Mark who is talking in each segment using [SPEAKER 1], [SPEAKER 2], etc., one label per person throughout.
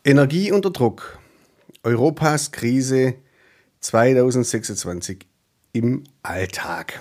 [SPEAKER 1] Energie unter Druck. Europas Krise 2026 im Alltag.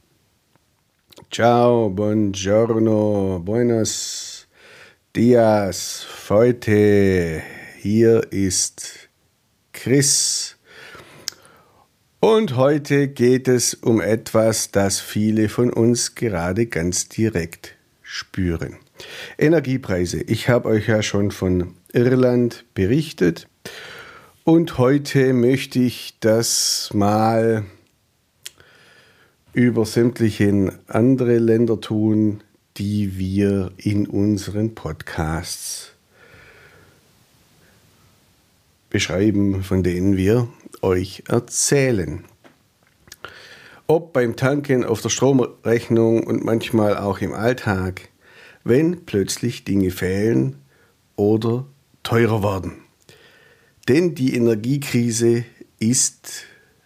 [SPEAKER 1] Ciao, buongiorno, buenos dias, heute. Hier ist Chris. Und heute geht es um etwas, das viele von uns gerade ganz direkt spüren. Energiepreise. Ich habe euch ja schon von Irland berichtet und heute möchte ich das mal über sämtliche andere Länder tun, die wir in unseren Podcasts beschreiben, von denen wir euch erzählen. Ob beim Tanken, auf der Stromrechnung und manchmal auch im Alltag, wenn plötzlich Dinge fehlen oder teurer werden. Denn die Energiekrise ist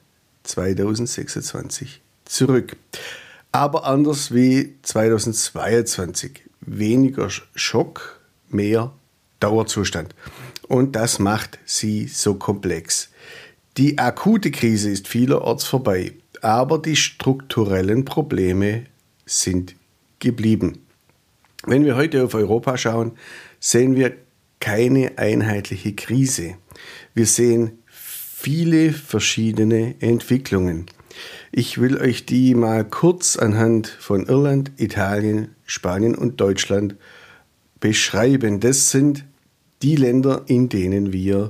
[SPEAKER 1] 2026 zurück. Aber anders wie 2022. Weniger Schock, mehr Dauerzustand. Und das macht sie so komplex. Die akute Krise ist vielerorts vorbei, aber die strukturellen Probleme sind geblieben. Wenn wir heute auf Europa schauen, sehen wir keine einheitliche Krise. Wir sehen viele verschiedene Entwicklungen. Ich will euch die mal kurz anhand von Irland, Italien, Spanien und Deutschland beschreiben. Das sind die Länder, in denen wir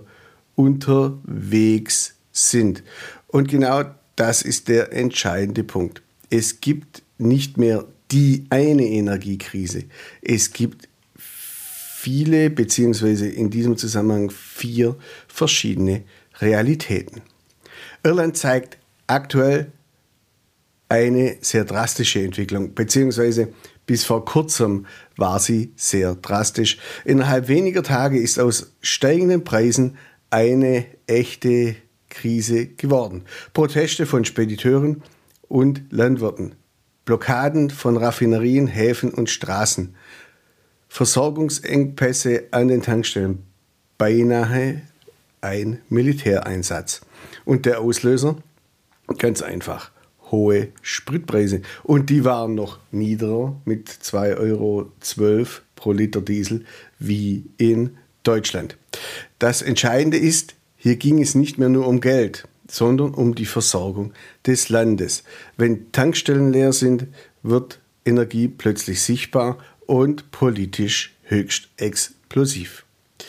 [SPEAKER 1] unterwegs sind. Und genau das ist der entscheidende Punkt. Es gibt nicht mehr die eine Energiekrise. Es gibt viele, beziehungsweise in diesem Zusammenhang 4 verschiedene Realitäten. Irland zeigt aktuell eine sehr drastische Entwicklung, beziehungsweise bis vor kurzem war sie sehr drastisch. Innerhalb weniger Tage ist aus steigenden Preisen eine echte Krise geworden. Proteste von Spediteuren und Landwirten, Blockaden von Raffinerien, Häfen und Straßen, Versorgungsengpässe an den Tankstellen, beinahe ein Militäreinsatz. Und der Auslöser? Ganz einfach, hohe Spritpreise. Und die waren noch niedriger mit 2,12 Euro pro Liter Diesel wie in Deutschland. Das Entscheidende ist, hier ging es nicht mehr nur um Geld, sondern um die Versorgung des Landes. Wenn Tankstellen leer sind, wird Energie plötzlich sichtbar und politisch höchst explosiv.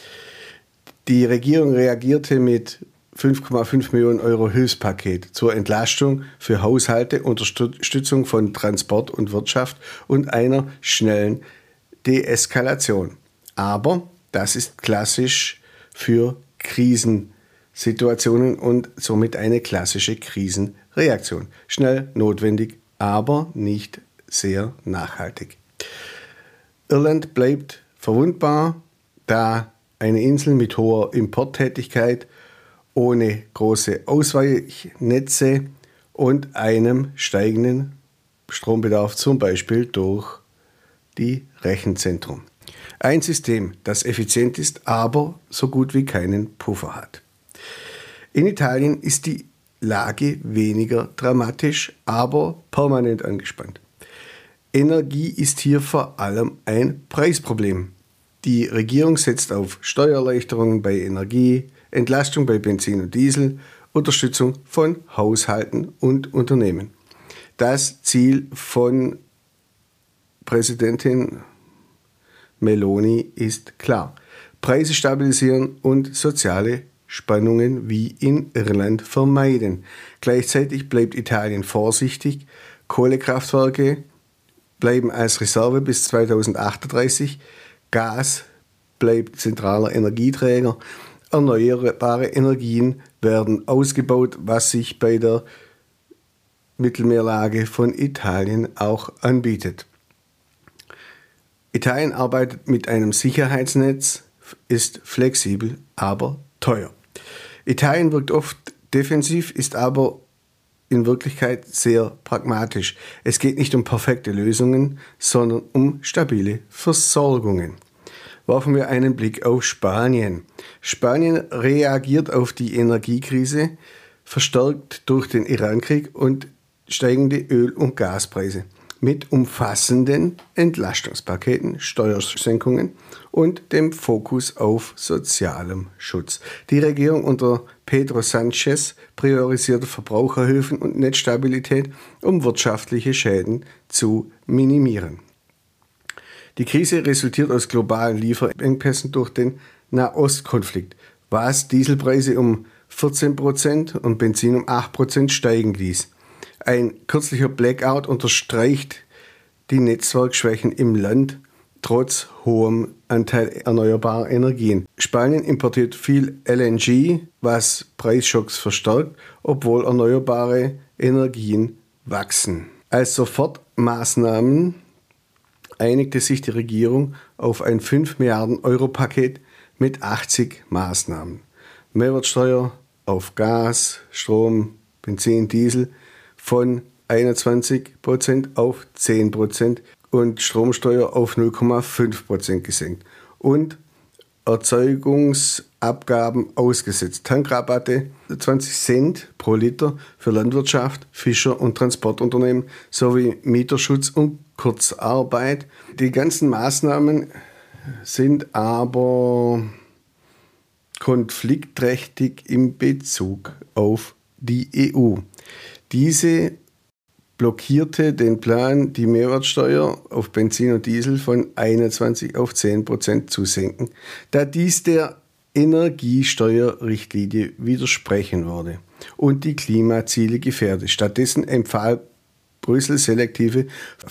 [SPEAKER 1] Die Regierung reagierte mit 5,5 Millionen Euro Hilfspaket zur Entlastung für Haushalte, Unterstützung von Transport und Wirtschaft und einer schnellen Deeskalation. Aber das ist klassisch für Krisensituationen und somit eine klassische Krisenreaktion. Schnell, notwendig, aber nicht sehr nachhaltig. Irland bleibt verwundbar, da eine Insel mit hoher Importtätigkeit, ohne große Ausweichnetze und einem steigenden Strombedarf, zum Beispiel durch die Rechenzentren. Ein System, das effizient ist, aber so gut wie keinen Puffer hat. In Italien ist die Lage weniger dramatisch, aber permanent angespannt. Energie ist hier vor allem ein Preisproblem. Die Regierung setzt auf Steuererleichterungen bei Energie, Entlastung bei Benzin und Diesel, Unterstützung von Haushalten und Unternehmen. Das Ziel von Präsidentin Meloni ist klar: Preise stabilisieren und soziale Spannungen wie in Irland vermeiden. Gleichzeitig bleibt Italien vorsichtig. Kohlekraftwerke bleiben als Reserve bis 2038. Gas bleibt zentraler Energieträger. Erneuerbare Energien werden ausgebaut, was sich bei der Mittelmeerlage von Italien auch anbietet. Italien arbeitet mit einem Sicherheitsnetz, ist flexibel, aber teuer. Italien wirkt oft defensiv, ist aber in Wirklichkeit sehr pragmatisch. Es geht nicht um perfekte Lösungen, sondern um stabile Versorgungen. werfen wir einen Blick auf Spanien. Spanien reagiert auf die Energiekrise, verstärkt durch den Irankrieg und steigende Öl- und Gaspreise, mit umfassenden Entlastungspaketen, Steuersenkungen und dem Fokus auf sozialem Schutz. Die Regierung unter Pedro Sánchez priorisierte Verbraucherhilfen und Netzstabilität, um wirtschaftliche Schäden zu minimieren. Die Krise resultiert aus globalen Lieferengpässen durch den Nahostkonflikt, was Dieselpreise um 14% und Benzin um 8% steigen ließ. Ein kürzlicher Blackout unterstreicht die Netzwerkschwächen im Land trotz hohem Anteil erneuerbarer Energien. Spanien importiert viel LNG, was Preisschocks verstärkt, obwohl erneuerbare Energien wachsen. Als Sofortmaßnahmen einigte sich die Regierung auf ein 5 Milliarden Euro Paket mit 80 Maßnahmen. Mehrwertsteuer auf Gas, Strom, Benzin, Diesel von 21% auf 10% und Stromsteuer auf 0,5% gesenkt und Erzeugungsabgaben ausgesetzt. Tankrabatte 20 Cent pro Liter für Landwirtschaft, Fischer- und Transportunternehmen sowie Mieterschutz und Kurzarbeit. Die ganzen Maßnahmen sind aber konfliktträchtig in Bezug auf die EU. Diese blockierte den Plan, die Mehrwertsteuer auf Benzin und Diesel von 21 auf 10% zu senken, da dies der Energiesteuerrichtlinie widersprechen würde und die Klimaziele gefährdet. Stattdessen empfahl Brüssel selektive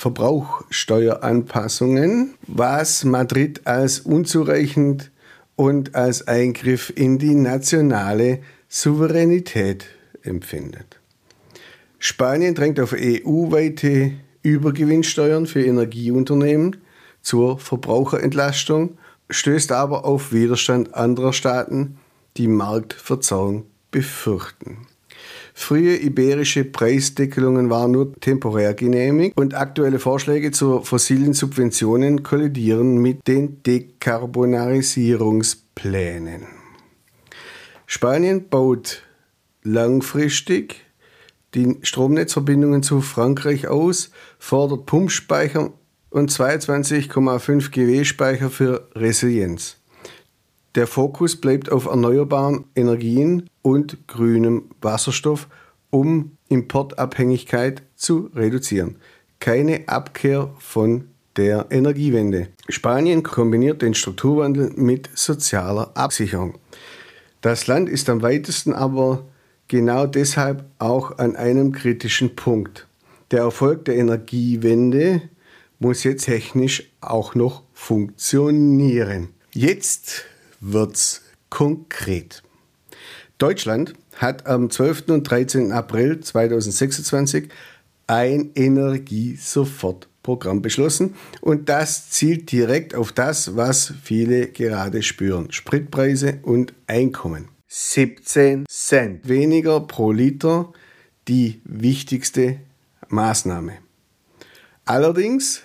[SPEAKER 1] Verbrauchsteueranpassungen, was Madrid als unzureichend und als Eingriff in die nationale Souveränität empfindet. Spanien drängt auf EU-weite Übergewinnsteuern für Energieunternehmen zur Verbraucherentlastung, stößt aber auf Widerstand anderer Staaten, die Marktverzerrung befürchten. Frühe iberische Preisdeckelungen waren nur temporär genehmigt und aktuelle Vorschläge zu fossilen Subventionen kollidieren mit den Dekarbonisierungsplänen. Spanien baut langfristig die Stromnetzverbindungen zu Frankreich aus, fordert Pumpspeicher und 22,5 GW-Speicher für Resilienz. Der Fokus bleibt auf erneuerbaren Energien und grünem Wasserstoff, um Importabhängigkeit zu reduzieren. Keine Abkehr von der Energiewende. Spanien kombiniert den Strukturwandel mit sozialer Absicherung. Das Land ist am weitesten aber genau deshalb auch an einem kritischen Punkt. Der Erfolg der Energiewende muss jetzt technisch auch noch funktionieren. Jetzt wird's konkret. Deutschland hat am 12. und 13. April 2026 ein Energiesofortprogramm beschlossen und das zielt direkt auf das, was viele gerade spüren: Spritpreise und Einkommen. 17 Cent weniger pro Liter, die wichtigste Maßnahme. Allerdings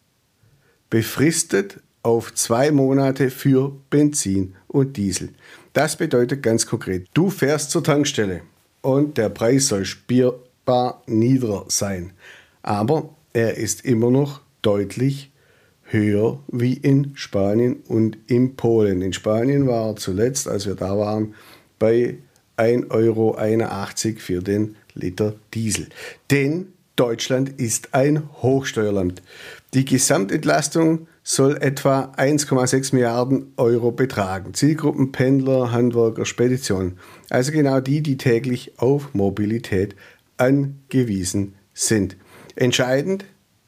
[SPEAKER 1] befristet auf 2 Monate für Benzin und Diesel. Das bedeutet ganz konkret, du fährst zur Tankstelle und der Preis soll spürbar niedriger sein. Aber er ist immer noch deutlich höher wie in Spanien und in Polen. In Spanien war er zuletzt, als wir da waren, bei 1,81 Euro für den Liter Diesel. Denn Deutschland ist ein Hochsteuerland. Die Gesamtentlastung soll etwa 1,6 Milliarden Euro betragen. Zielgruppen Pendler, Handwerker, Speditionen. Also genau die, die täglich auf Mobilität angewiesen sind. Entscheidend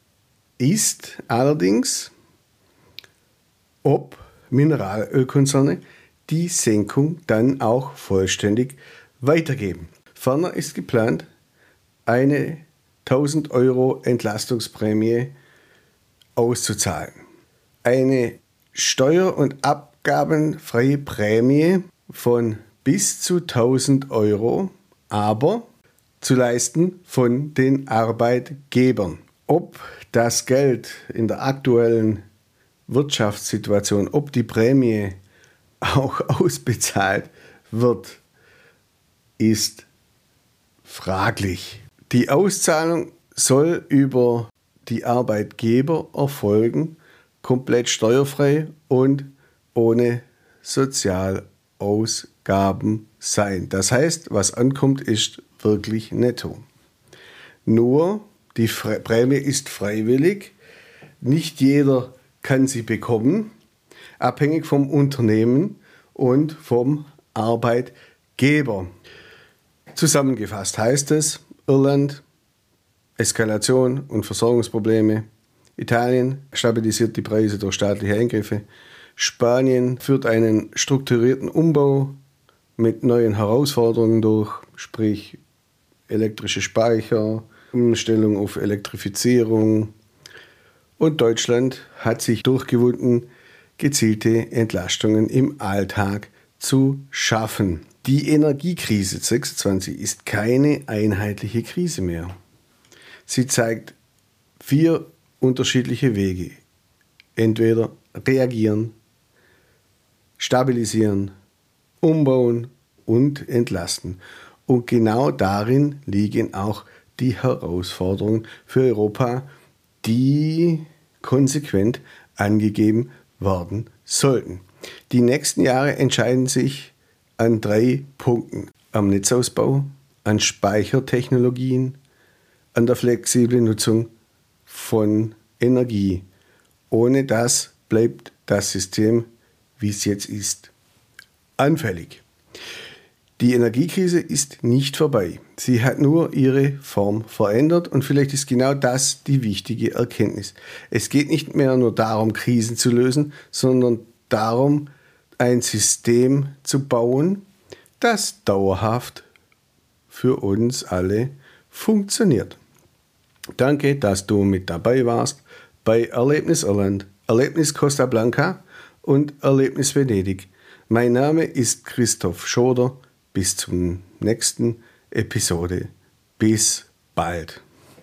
[SPEAKER 1] ist allerdings, ob Mineralölkonzerne die Senkung dann auch vollständig weitergeben. Ferner ist geplant, eine 1.000 Euro Entlastungsprämie auszuzahlen. Eine steuer- und abgabenfreie Prämie von bis zu 1.000 Euro, aber zu leisten von den Arbeitgebern. Ob das Geld in der aktuellen Wirtschaftssituation, ob die Prämie auch ausbezahlt wird, ist fraglich. Die Auszahlung soll über die Arbeitgeber erfolgen, komplett steuerfrei und ohne Sozialausgaben sein. Das heißt, was ankommt, ist wirklich netto. Nur die Prämie ist freiwillig. Nicht jeder kann sie bekommen, abhängig vom Unternehmen und vom Arbeitgeber. Zusammengefasst heißt es, Irland, Eskalation und Versorgungsprobleme. Italien stabilisiert die Preise durch staatliche Eingriffe. Spanien führt einen strukturierten Umbau mit neuen Herausforderungen durch, sprich elektrische Speicher, Umstellung auf Elektrifizierung. Und Deutschland hat sich durchgewunden, gezielte Entlastungen im Alltag zu schaffen. Die Energiekrise 26 ist keine einheitliche Krise mehr. Sie zeigt 4 unterschiedliche Wege. Entweder reagieren, stabilisieren, umbauen und entlasten. Und genau darin liegen auch die Herausforderungen für Europa, die konsequent angegeben werden sollten. Die nächsten Jahre entscheiden sich an 3 Punkten: am Netzausbau, an Speichertechnologien, an der flexiblen Nutzung von Energie. Ohne das bleibt das System, wie es jetzt ist, anfällig. Die Energiekrise ist nicht vorbei. Sie hat nur ihre Form verändert und vielleicht ist genau das die wichtige Erkenntnis. Es geht nicht mehr nur darum, Krisen zu lösen, sondern darum, ein System zu bauen, das dauerhaft für uns alle funktioniert. Danke, dass du mit dabei warst bei Erlebnis Irland, Erlebnis Costa Blanca und Erlebnis Venedig. Mein Name ist Christoph Schoder. Bis zum nächsten Episode. Bis bald.